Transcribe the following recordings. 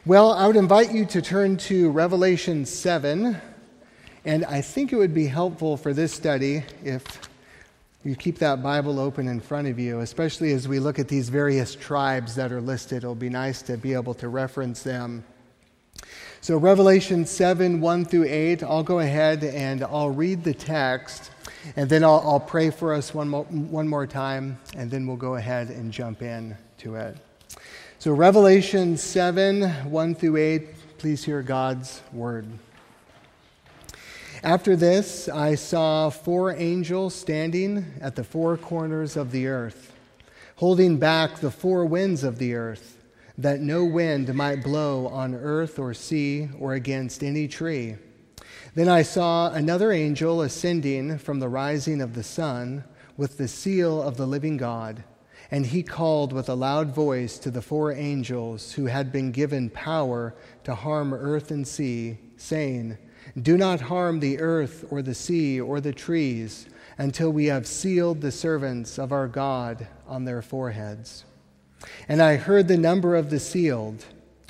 Well, I would invite you to turn to Revelation 7, and I think it would be helpful for this study if you keep that Bible open in front of you, especially as we look at these various tribes that are listed. It'll be nice to be able to reference them. So Revelation 7, 1 through 8, I'll go ahead and I'll read the text, and then I'll pray for us one more time, and then we'll go ahead and jump in to it. So Revelation 7, 1 through 8, please hear God's word. After this, I saw 4 angels standing at the 4 corners of the earth, holding back the 4 winds of the earth, that no wind might blow on earth or sea or against any tree. Then I saw another angel ascending from the rising of the sun with the seal of the living God. And he called with a loud voice to the 4 angels who had been given power to harm earth and sea, saying, "Do not harm the earth or the sea or the trees until we have sealed the servants of our God on their foreheads." And I heard the number of the sealed,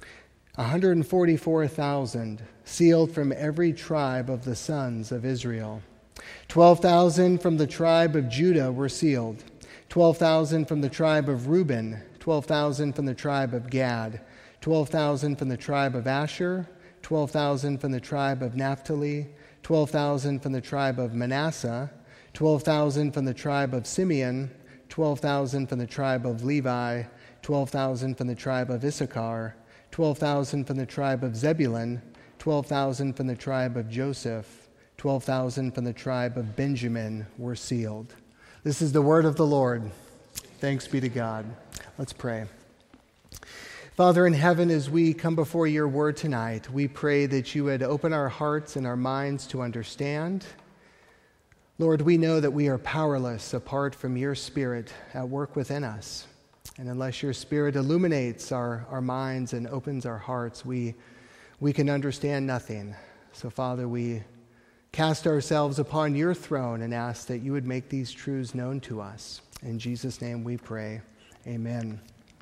144,000, sealed from every tribe of the sons of Israel. 12,000 from the tribe of Judah were sealed. 12,000 from the tribe of Reuben, 12,000 from the tribe of Gad, 12,000 from the tribe of Asher, 12,000 from the tribe of Naphtali, 12,000 from the tribe of Manasseh, 12,000 from the tribe of Simeon, 12,000 from the tribe of Levi, 12,000 from the tribe of Issachar, 12,000 from the tribe of Zebulun, 12,000 from the tribe of Joseph, 12,000 from the tribe of Benjamin were sealed. This is the word of the Lord. Thanks be to God. Let's pray. Father in heaven, as we come before your word tonight, we pray that you would open our hearts and our minds to understand. Lord, we know that we are powerless apart from your Spirit at work within us. And unless your Spirit illuminates our minds and opens our hearts, we can understand nothing. So, Father, we cast ourselves upon your throne and ask that you would make these truths known to us. In Jesus' name we pray. Amen.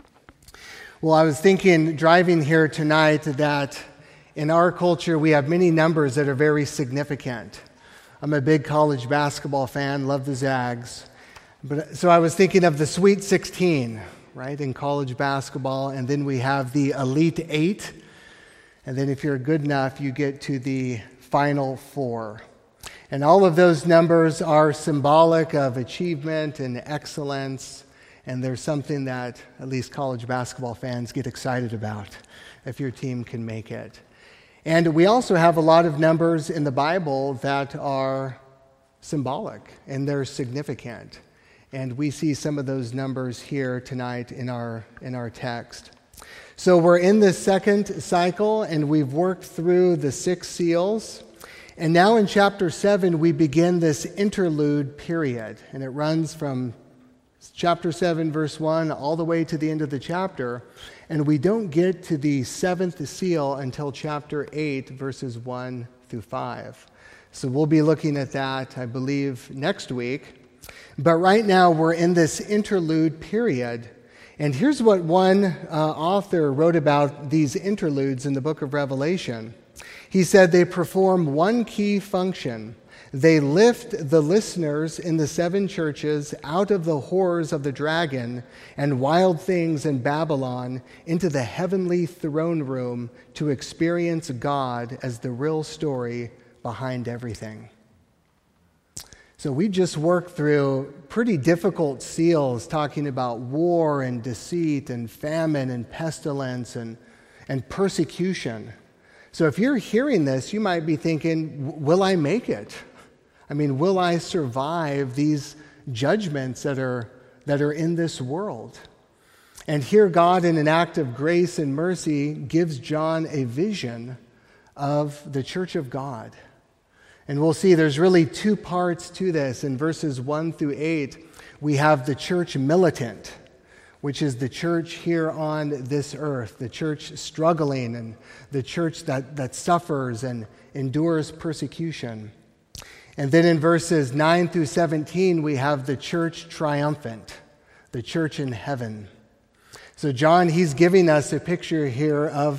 Well, I was thinking, driving here tonight, that in our culture we have many numbers that are very significant. I'm a big college basketball fan, love the Zags. So I was thinking of the Sweet 16, right, in college basketball, and then we have the Elite 8, and then if you're good enough, you get to the Final 4. And all of those numbers are symbolic of achievement and excellence, and there's something that at least college basketball fans get excited about if your team can make it. And we also have a lot of numbers in the Bible that are symbolic and they're significant. And we see some of those numbers here tonight in our text. So we're in the second cycle, and we've worked through the 6 seals. And now in chapter 7, we begin this interlude period. And it runs from chapter 7, verse 1, all the way to the end of the chapter. And we don't get to the 7th seal until chapter 8, verses 1 through 5. So we'll be looking at that, I believe, next week. But right now, we're in this interlude period. And here's what one author wrote about these interludes in the book of Revelation. He said they perform one key function. They lift the listeners in the 7 churches out of the horrors of the dragon and wild things in Babylon into the heavenly throne room to experience God as the real story behind everything. So we just worked through pretty difficult seals talking about war and deceit and famine and pestilence and persecution. So if you're hearing this, you might be thinking, will I make it? I mean, will I survive these judgments that are in this world? And here God, in an act of grace and mercy, gives John a vision of the church of God. And we'll see there's really 2 parts to this. In verses 1 through 8, we have the church militant, which is the church here on this earth, the church struggling, and the church that suffers and endures persecution. And then in verses 9 through 17, we have the church triumphant, the church in heaven. So John, he's giving us a picture here of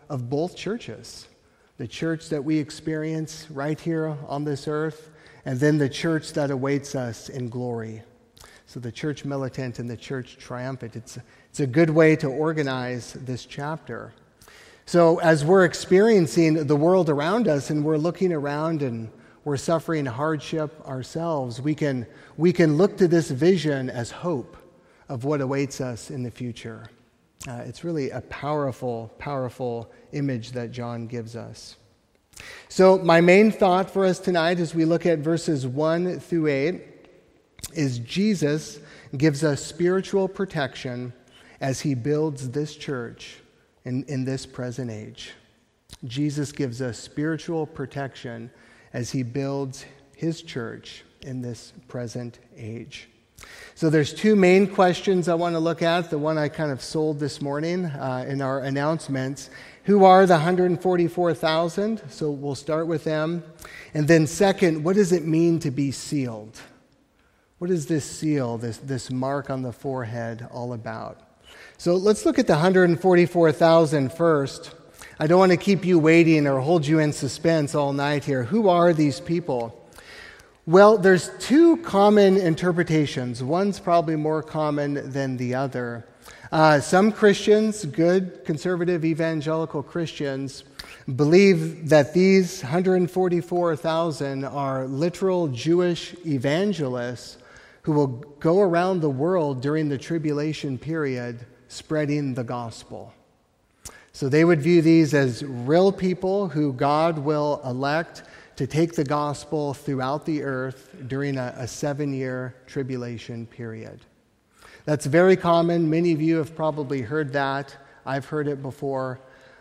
of both churches. The church that we experience right here on this earth, and then the church that awaits us in glory. So the church militant and the church triumphant. It's a good way to organize this chapter. So as we're experiencing the world around us and we're looking around and we're suffering hardship ourselves, we can look to this vision as hope of what awaits us in the future. It's really a powerful, powerful image that John gives us. So my main thought for us tonight as we look at verses 1 through 8 is Jesus gives us spiritual protection as he builds this church in this present age. Jesus gives us spiritual protection as he builds his church in this present age. So there's two main questions I want to look at. The one I kind of sold this morning in our announcements. Who are the 144,000? So we'll start with them. And then second, what does it mean to be sealed? What is this seal, this mark on the forehead all about? So let's look at the 144,000 first. I don't want to keep you waiting or hold you in suspense all night here. Who are these people? Well, there's two common interpretations. One's probably more common than the other. Some Christians, good conservative evangelical Christians, believe that these 144,000 are literal Jewish evangelists who will go around the world during the tribulation period spreading the gospel. So they would view these as real people who God will elect to take the gospel throughout the earth during a 7-year tribulation period. That's very common. Many of you have probably heard that. I've heard it before.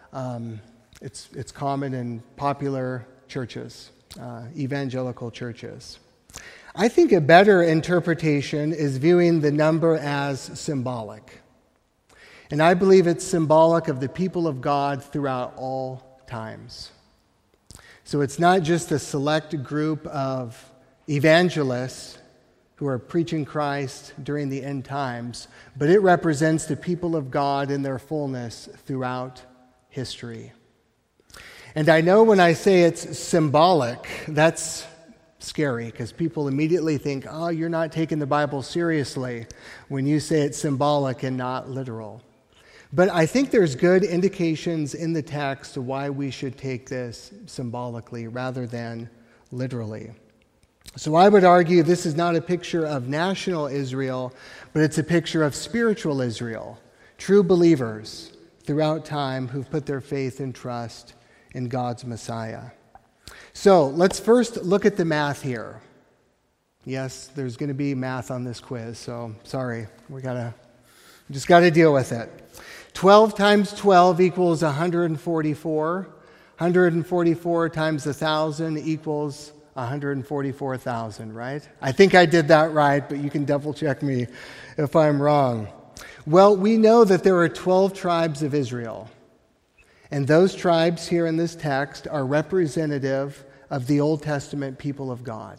It's common in popular churches, evangelical churches. I think a better interpretation is viewing the number as symbolic. And I believe it's symbolic of the people of God throughout all times. So it's not just a select group of evangelists who are preaching Christ during the end times, but it represents the people of God in their fullness throughout history. And I know when I say it's symbolic, that's scary because people immediately think, oh, you're not taking the Bible seriously when you say it's symbolic and not literal. But I think there's good indications in the text of why we should take this symbolically rather than literally. So I would argue this is not a picture of national Israel, but it's a picture of spiritual Israel, true believers throughout time who've put their faith and trust in God's Messiah. So let's first look at the math here. Yes, there's going to be math on this quiz, so sorry, we just got to deal with it. 12 times 12 equals 144. 144 times 1,000 equals 144,000, right? I think I did that right, but you can double check me if I'm wrong. Well, we know that there are 12 tribes of Israel. And those tribes here in this text are representative of the Old Testament people of God.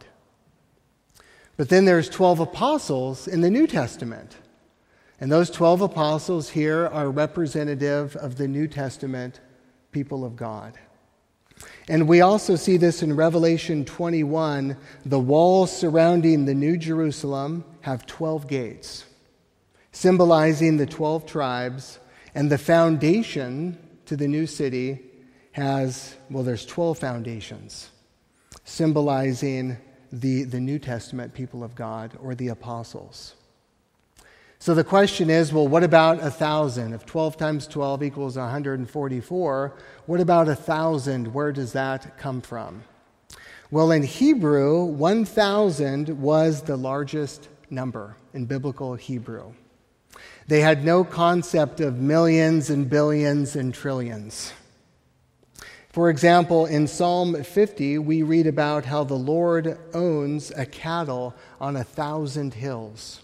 But then there's 12 apostles in the New Testament. And those 12 apostles here are representative of the New Testament people of God. And we also see this in Revelation 21. The walls surrounding the New Jerusalem have 12 gates, symbolizing the 12 tribes, and the foundation to the new city there's 12 foundations, symbolizing the New Testament people of God or the apostles. So the question is, well, what about 1,000? If 12 times 12 equals 144, what about 1,000? Where does that come from? Well, in Hebrew, 1,000 was the largest number in biblical Hebrew. They had no concept of millions and billions and trillions. For example, in Psalm 50, we read about how the Lord owns a cattle on 1,000 hills.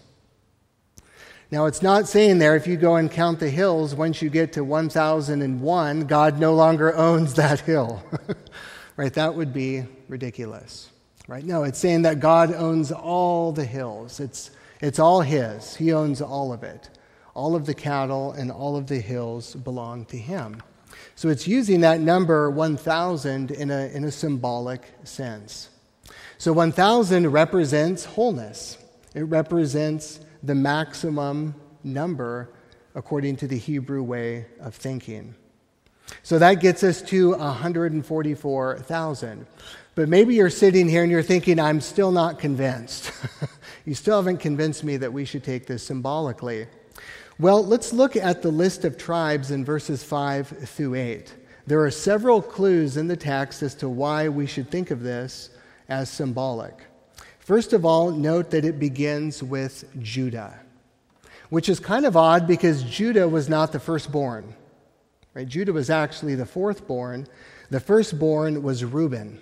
Now, it's not saying there if you go and count the hills, once you get to 1,001, God no longer owns that hill. Right? That would be ridiculous. Right? No, it's saying that God owns all the hills. It's all his. He owns all of it. All of the cattle and all of the hills belong to him. So it's using that number 1,000 in a symbolic sense. So 1,000 represents wholeness. It represents the maximum number according to the Hebrew way of thinking. So that gets us to 144,000. But maybe you're sitting here and you're thinking, I'm still not convinced. You still haven't convinced me that we should take this symbolically. Well, let's look at the list of tribes in verses 5 through 8. There are several clues in the text as to why we should think of this as symbolic. First of all, note that it begins with Judah, which is kind of odd because Judah was not the firstborn. Right? Judah was actually the fourthborn. The firstborn was Reuben.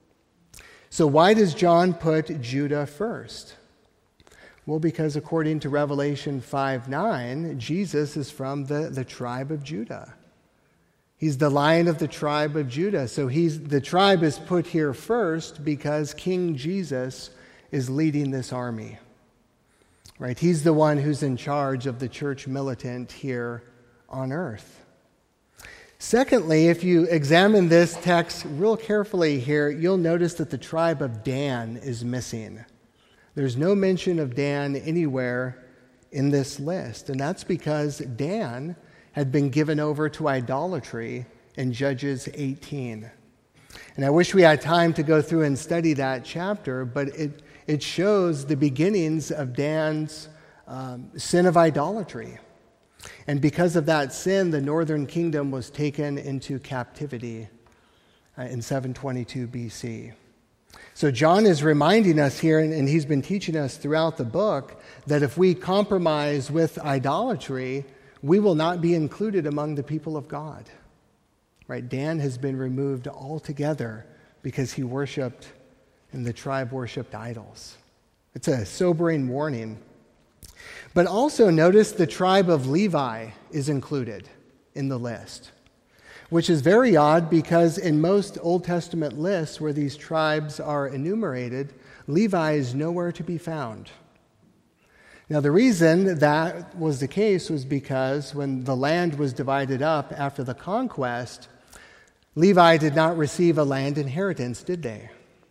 So why does John put Judah first? Well, because according to Revelation 5:9, Jesus is from the tribe of Judah. He's the Lion of the tribe of Judah. So the tribe is put here first because King Jesus is leading this army. Right? He's the one who's in charge of the church militant here on earth. Secondly, if you examine this text real carefully here, you'll notice that the tribe of Dan is missing. There's no mention of Dan anywhere in this list, and that's because Dan had been given over to idolatry in Judges 18. And I wish we had time to go through and study that chapter, but it shows the beginnings of Dan's sin of idolatry. And because of that sin, the northern kingdom was taken into captivity in 722 BC. So John is reminding us here, and he's been teaching us throughout the book, that if we compromise with idolatry, we will not be included among the people of God. Right? Dan has been removed altogether because he worshipped and the tribe worshipped idols. It's a sobering warning. But also notice the tribe of Levi is included in the list, which is very odd because in most Old Testament lists where these tribes are enumerated, Levi is nowhere to be found. Now, the reason that was the case was because when the land was divided up after the conquest, Levi did not receive a land inheritance, did they?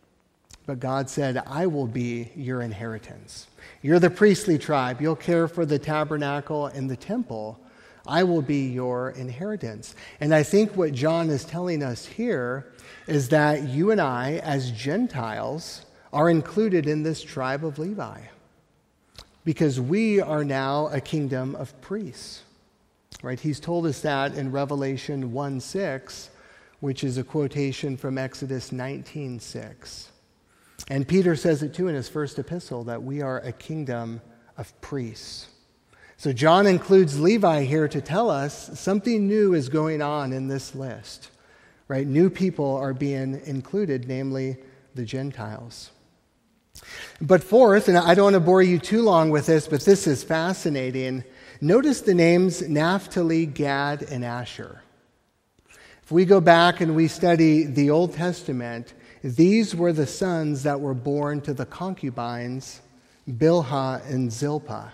But God said, I will be your inheritance. You're the priestly tribe. You'll care for the tabernacle and the temple. I will be your inheritance. And I think what John is telling us here is that you and I, as Gentiles, are included in this tribe of Levi, because we are now a kingdom of priests. Right? He's told us that in Revelation 1:6, which is a quotation from Exodus 19:6. And Peter says it too in his first epistle, that we are a kingdom of priests. So John includes Levi here to tell us something new is going on in this list. Right? New people are being included, namely the Gentiles. But fourth, and I don't want to bore you too long with this, but this is fascinating. Notice the names Naphtali, Gad, and Asher. If we go back and we study the Old Testament, these were the sons that were born to the concubines Bilhah and Zilpah.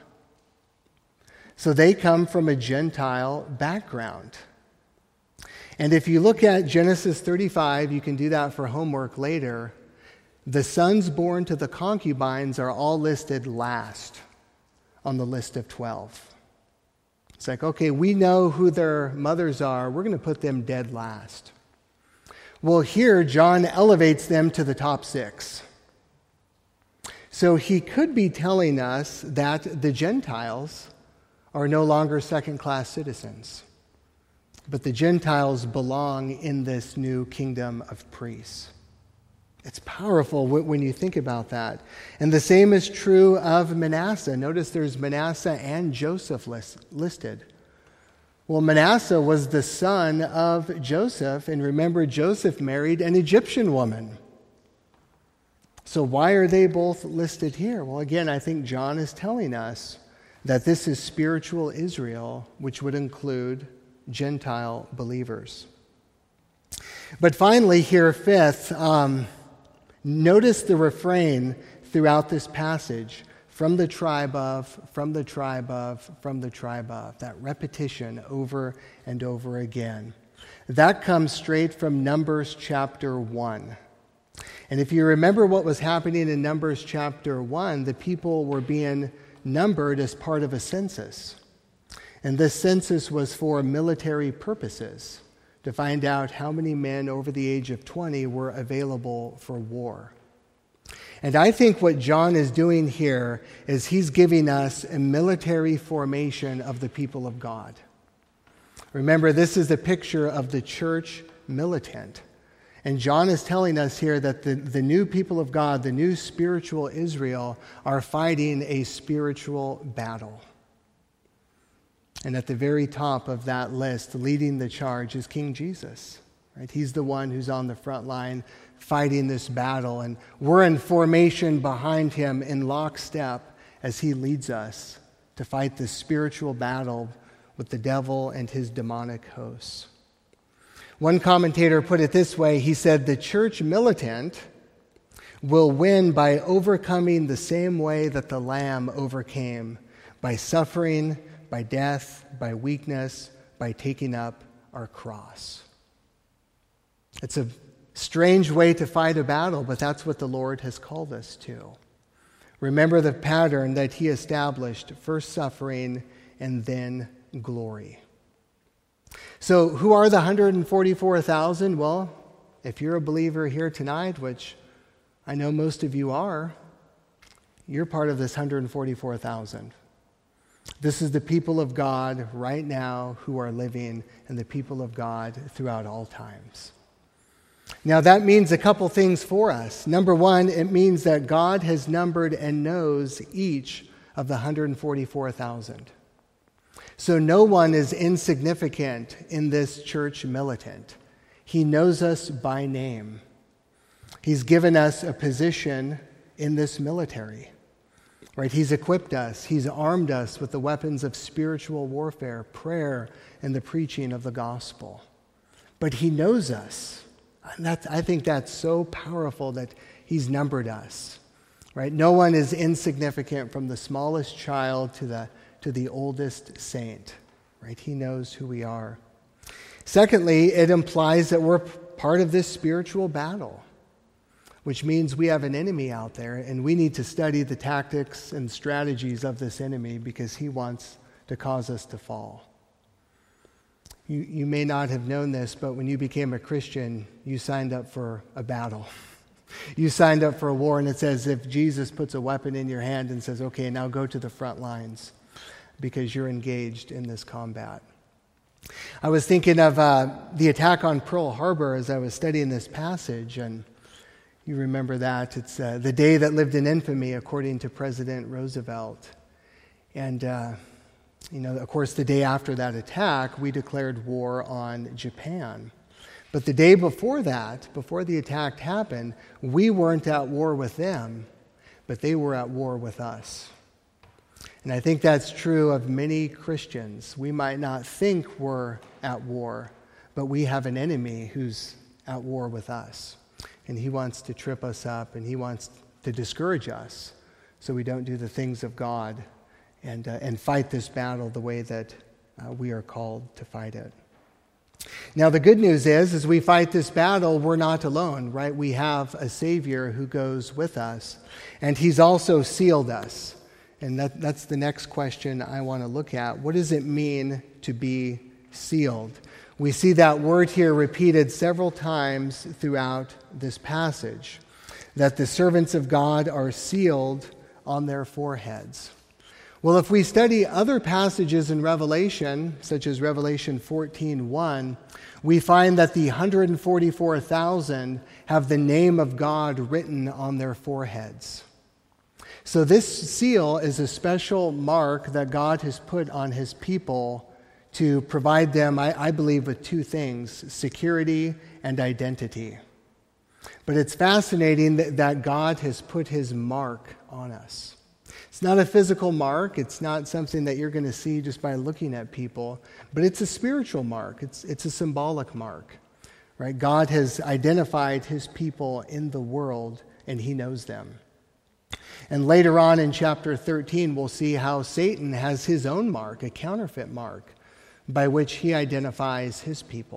So they come from a Gentile background. And if you look at Genesis 35, you can do that for homework later, the sons born to the concubines are all listed last on the list of 12. It's like, okay, we know who their mothers are. We're going to put them dead last. Well, here, John elevates them to the top 6. So he could be telling us that the Gentiles are no longer second-class citizens, but the Gentiles belong in this new kingdom of priests. It's powerful when you think about that. And the same is true of Manasseh. Notice there's Manasseh and Joseph listed. Well, Manasseh was the son of Joseph, and remember, Joseph married an Egyptian woman. So why are they both listed here? Well, again, I think John is telling us that this is spiritual Israel, which would include Gentile believers. But finally, here, fifth, notice the refrain throughout this passage, from the tribe of, from the tribe of, from the tribe of, that repetition over and over again. That comes straight from Numbers chapter 1. And if you remember what was happening in Numbers chapter 1, the people were being numbered as part of a census. And this census was for military purposes, to find out how many men over the age of 20 were available for war. And I think what John is doing here is he's giving us a military formation of the people of God. Remember, this is a picture of the church militant. And John is telling us here that the new people of God, the new spiritual Israel, are fighting a spiritual battle. And at the very top of that list, leading the charge, is King Jesus. Right? He's the one who's on the front line fighting this battle. And we're in formation behind him in lockstep as he leads us to fight this spiritual battle with the devil and his demonic hosts. One commentator put it this way. He said, the church militant will win by overcoming the same way that the Lamb overcame, by suffering, by death, by weakness, by taking up our cross. It's a strange way to fight a battle, but that's what the Lord has called us to. Remember the pattern that he established: first suffering and then glory. So who are the 144,000? Well, if you're a believer here tonight, which I know most of you are, you're part of this 144,000. This is the people of God right now who are living, and the people of God throughout all times. Now that means a couple things for us. Number one, it means that God has numbered and knows each of the 144,000. So no one is insignificant in this church militant. He knows us by name. He's given us a position in this military. Right? He's equipped us. He's armed us with the weapons of spiritual warfare, prayer, and the preaching of the gospel. But he knows us. And I think that's so powerful that he's numbered us. Right? No one is insignificant, from the smallest child to the oldest saint. Right? He knows who we are. Secondly, it implies that we're part of this spiritual battle, which means we have an enemy out there, and we need to study the tactics and strategies of this enemy, because he wants to cause us to fall. You may not have known this, but when you became a Christian, you signed up for a battle. You signed up for a war, and it's as if Jesus puts a weapon in your hand and says, okay, now go to the front lines, because you're engaged in this combat. I was thinking of the attack on Pearl Harbor as I was studying this passage, and you remember that. It's the day that lived in infamy, according to President Roosevelt. And, of course, the day after that attack, we declared war on Japan. But the day before that, before the attack happened, we weren't at war with them, but they were at war with us. And I think that's true of many Christians. We might not think we're at war, but we have an enemy who's at war with us. And he wants to trip us up, and he wants to discourage us so we don't do the things of God and fight this battle the way that we are called to fight it. Now, the good news is, as we fight this battle, we're not alone, right? We have a Savior who goes with us, and he's also sealed us. And that's the next question I want to look at. What does it mean to be sealed? We see that word here repeated several times throughout this passage, that the servants of God are sealed on their foreheads. Well, if we study other passages in Revelation, such as Revelation 14:1, we find that the 144,000 have the name of God written on their foreheads. So this seal is a special mark that God has put on his people to provide them, I believe, with two things: security and identity. But it's fascinating that God has put his mark on us. It's not a physical mark. It's not something that you're going to see just by looking at people, but it's a spiritual mark. It's a symbolic mark, right? God has identified his people in the world, and he knows them. And later on in chapter 13, we'll see how Satan has his own mark, a counterfeit mark, by which he identifies his people.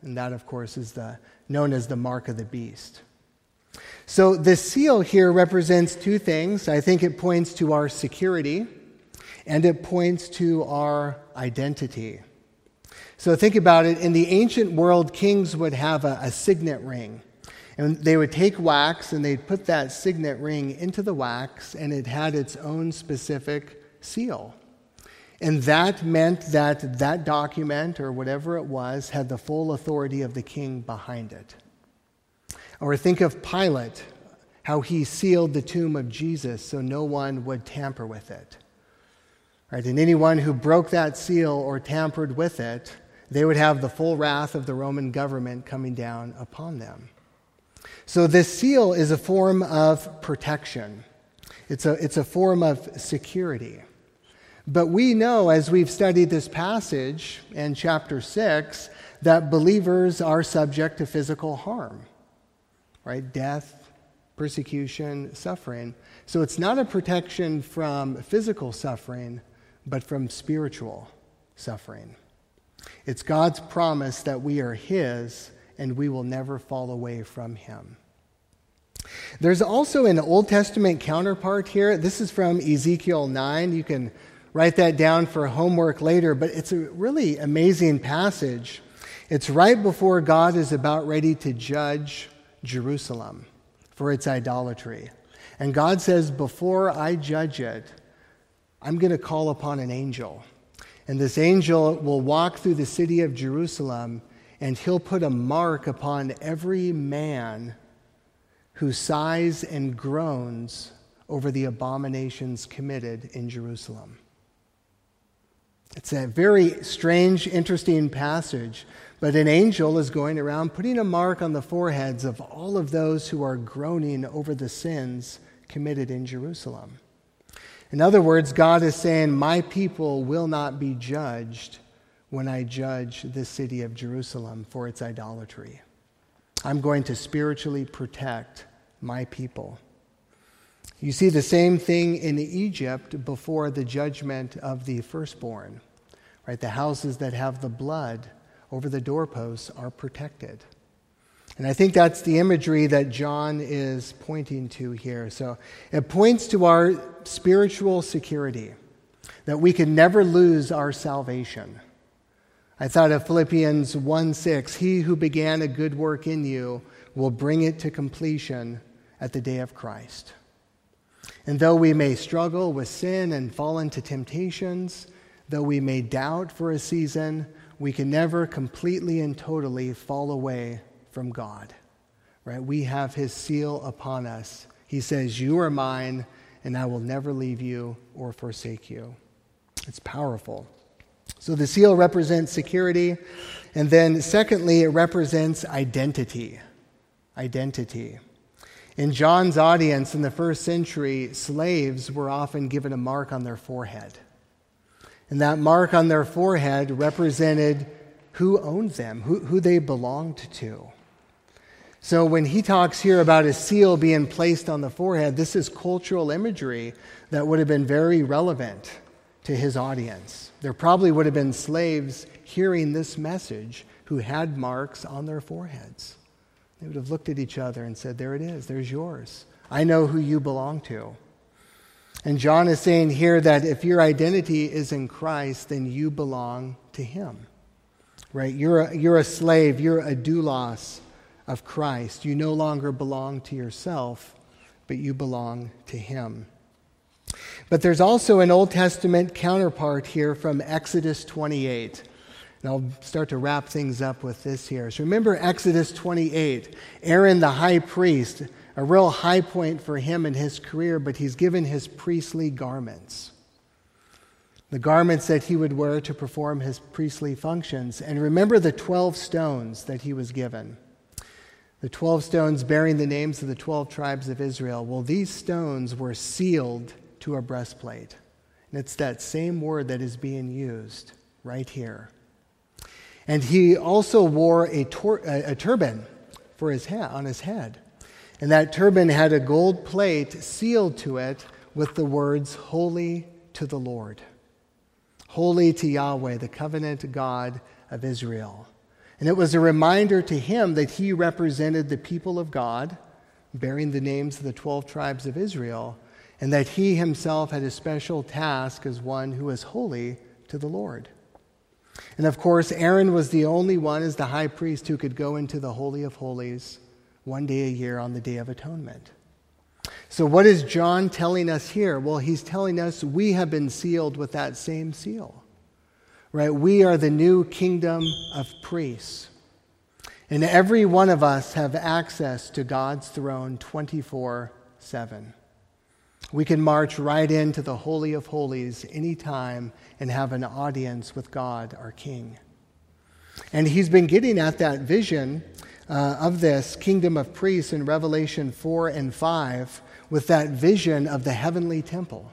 And that, of course, is known as the mark of the beast. So the seal here represents two things. I think it points to our security, and it points to our identity. So think about it. In the ancient world, kings would have a signet ring. And they would take wax and they'd put that signet ring into the wax, and it had its own specific seal. And that meant that that document, or whatever it was, had the full authority of the king behind it. Or think of Pilate, how he sealed the tomb of Jesus so no one would tamper with it. Right? And anyone who broke that seal or tampered with it, they would have the full wrath of the Roman government coming down upon them. So this seal is a form of protection. It's a form of security. But we know, as we've studied this passage in chapter 6, that believers are subject to physical harm, right? Death, persecution, suffering. So it's not a protection from physical suffering, but from spiritual suffering. It's God's promise that we are His and we will never fall away from Him. There's also an Old Testament counterpart here. This is from Ezekiel 9. You can write that down for homework later, but it's a really amazing passage. It's right before God is about ready to judge Jerusalem for its idolatry. And God says, before I judge it, I'm going to call upon an angel. And this angel will walk through the city of Jerusalem, and he'll put a mark upon every man who sighs and groans over the abominations committed in Jerusalem. It's a very strange, interesting passage, but an angel is going around putting a mark on the foreheads of all of those who are groaning over the sins committed in Jerusalem. In other words, God is saying, my people will not be judged when I judge this city of Jerusalem for its idolatry. I'm going to spiritually protect my people. You see the same thing in Egypt before the judgment of the firstborn, right? The houses that have the blood over the doorposts are protected. And I think that's the imagery that John is pointing to here. So it points to our spiritual security, that we can never lose our salvation. I thought of Philippians 1:6, he who began a good work in you will bring it to completion at the day of Christ. And though we may struggle with sin and fall into temptations, though we may doubt for a season, we can never completely and totally fall away from God. Right? We have His seal upon us. He says, you are mine, and I will never leave you or forsake you. It's powerful. So the seal represents security. And then secondly, it represents identity. Identity. In John's audience in the first century, slaves were often given a mark on their forehead. And that mark on their forehead represented who owned them, who they belonged to. So when he talks here about a seal being placed on the forehead, this is cultural imagery that would have been very relevant to his audience. There probably would have been slaves hearing this message who had marks on their foreheads. They would have looked at each other and said, there it is, there's yours. I know who you belong to. And John is saying here that if your identity is in Christ, then you belong to Him. Right? You're a slave, you're a doulos of Christ. You no longer belong to yourself, but you belong to Him. But there's also an Old Testament counterpart here from Exodus 28. And I'll start to wrap things up with this here. So remember Exodus 28, Aaron the high priest, a real high point for him in his career, but he's given his priestly garments. The garments that he would wear to perform his priestly functions. And remember the 12 stones that he was given. The 12 stones bearing the names of the 12 tribes of Israel. Well, these stones were sealed to a breastplate. And it's that same word that is being used right here. And he also wore a turban for his head, on his head. And that turban had a gold plate sealed to it with the words, Holy to the Lord. Holy to Yahweh, the covenant God of Israel. And it was a reminder to him that he represented the people of God, bearing the names of the 12 tribes of Israel, and that he himself had a special task as one who was holy to the Lord. And of course, Aaron was the only one as the high priest who could go into the Holy of Holies one day a year on the Day of Atonement. So what is John telling us here? Well, he's telling us we have been sealed with that same seal. Right? We are the new kingdom of priests. And every one of us have access to God's throne 24/7. We can march right into the Holy of Holies anytime and have an audience with God, our King. And he's been getting at that vision of this kingdom of priests in Revelation 4 and 5 with that vision of the heavenly temple.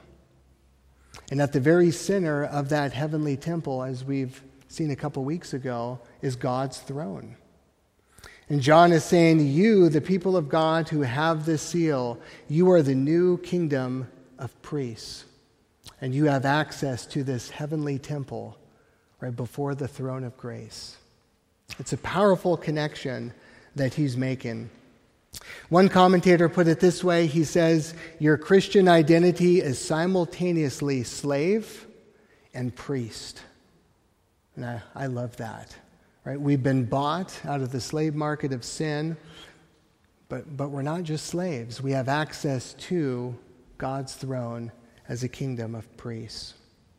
And at the very center of that heavenly temple, as we've seen a couple weeks ago, is God's throne. And John is saying, you, the people of God who have this seal, you are the new kingdom of priests. And you have access to this heavenly temple right before the throne of grace. It's a powerful connection that he's making. One commentator put it this way. He says, your Christian identity is simultaneously slave and priest. And I love that. Right? We've been bought out of the slave market of sin, but we're not just slaves. We have access to God's throne as a kingdom of priests.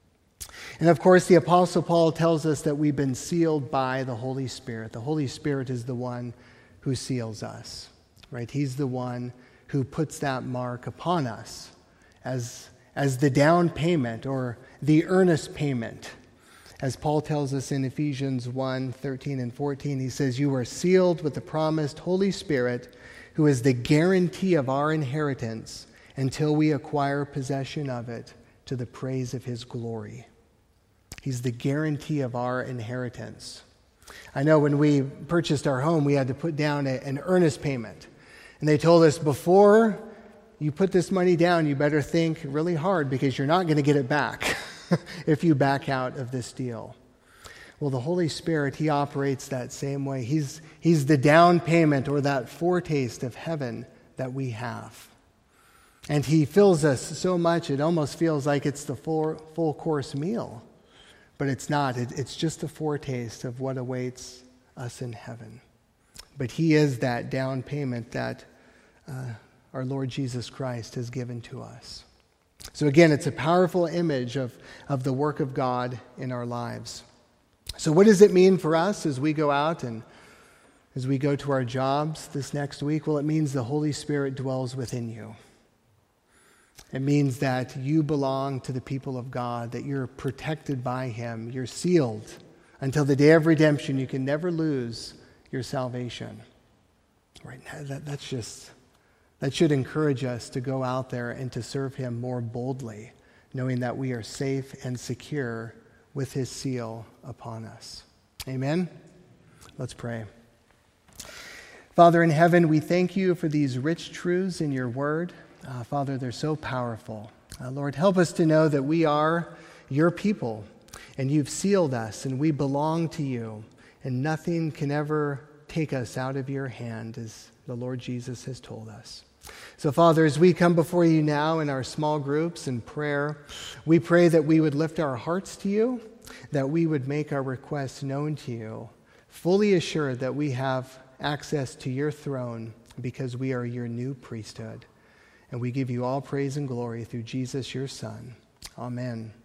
And of course, the Apostle Paul tells us that we've been sealed by the Holy Spirit. The Holy Spirit is the one who seals us. Right? He's the one who puts that mark upon us as the down payment or the earnest payment. As Paul tells us in Ephesians 1:13 and 14, he says, you are sealed with the promised Holy Spirit, who is the guarantee of our inheritance until we acquire possession of it to the praise of his glory. He's the guarantee of our inheritance. I know when we purchased our home, we had to put down an earnest payment. And they told us, before you put this money down, you better think really hard because you're not going to get it back if you back out of this deal. Well, the Holy Spirit, he operates that same way. He's the down payment or that foretaste of heaven that we have. And he fills us so much it almost feels like it's the full course meal. But it's not. It's just a foretaste of what awaits us in heaven. But he is that down payment that our Lord Jesus Christ has given to us. So again, it's a powerful image of the work of God in our lives. So what does it mean for us as we go out and as we go to our jobs this next week? Well, it means the Holy Spirit dwells within you. It means that you belong to the people of God, that you're protected by him. You're sealed until the day of redemption. You can never lose your salvation. Right now, that should encourage us to go out there and to serve him more boldly, knowing that we are safe and secure with his seal upon us. Amen? Let's pray. Father in heaven, we thank you for these rich truths in your word. Father, they're so powerful. Lord, help us to know that we are your people, and you've sealed us, and we belong to you, and nothing can ever take us out of your hand, as the Lord Jesus has told us. So, Father, as we come before you now in our small groups and prayer, we pray that we would lift our hearts to you, that we would make our requests known to you, fully assured that we have access to your throne because we are your new priesthood. And we give you all praise and glory through Jesus, your Son. Amen.